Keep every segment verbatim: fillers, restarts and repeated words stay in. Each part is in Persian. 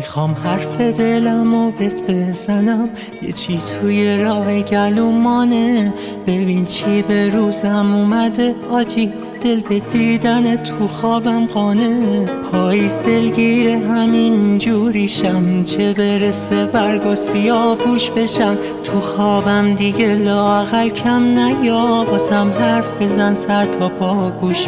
میخوام حرف دلمو بهت بزنم، یه چی توی راه گلومانه. ببین چی به روزم اومده آجی، دل به دیدن تو خوابم قانه. پاییز دلگیر همین جوریشم، چه برسه برگ و سیاه‌پوش بشم. تو خوابم دیگه لااقل کم نیا، واسم حرف بزن سر تا پا گوش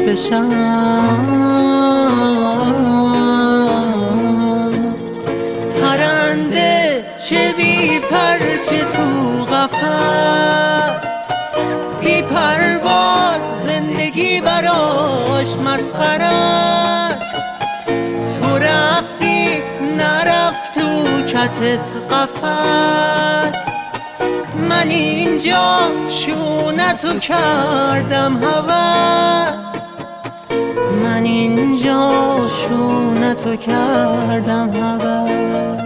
بشم. پرنده چه بی پر چه تو قفس، بی پرواز زندگی براش مسخره. تو رفتی نرفت تو کتت قفس، من اینجا شونتو کردم هوس. من اینجا شونتو کردم هوس.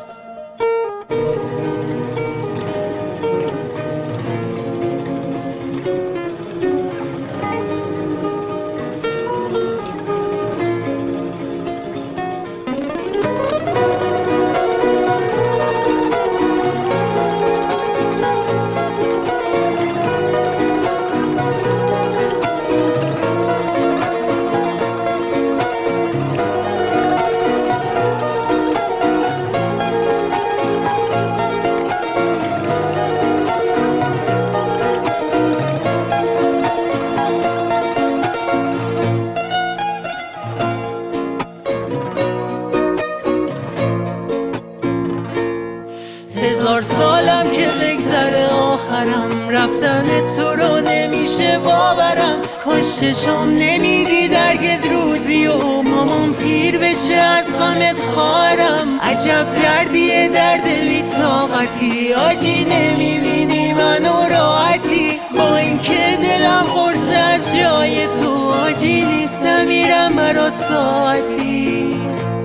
هزار سالم که بگذره آخرم، رفتن تو رو نمیشه باورم. کاش چشام نمیدید هرگز روزی و مامان پیر بشه از غمت خواهرم. عجب دردیه درد بی‌طاقتی، آجی نمیبینی منو راحتی. با اینکه دلم قرصه از جای تو، آجی نیستم میرم برات ساعتی.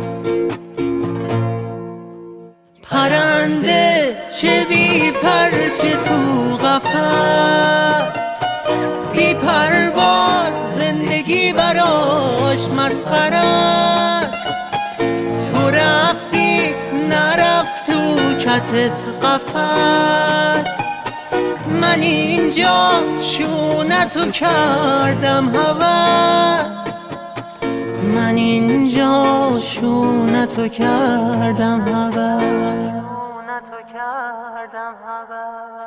پرنده چه بی پر چه تو قفس، بی پرواز زندگی براش مسخره. تو رفتی نرفت تو کتت قفس، من اینجا شونتو کردم هوس. من اینجا شونتو کردم هوس.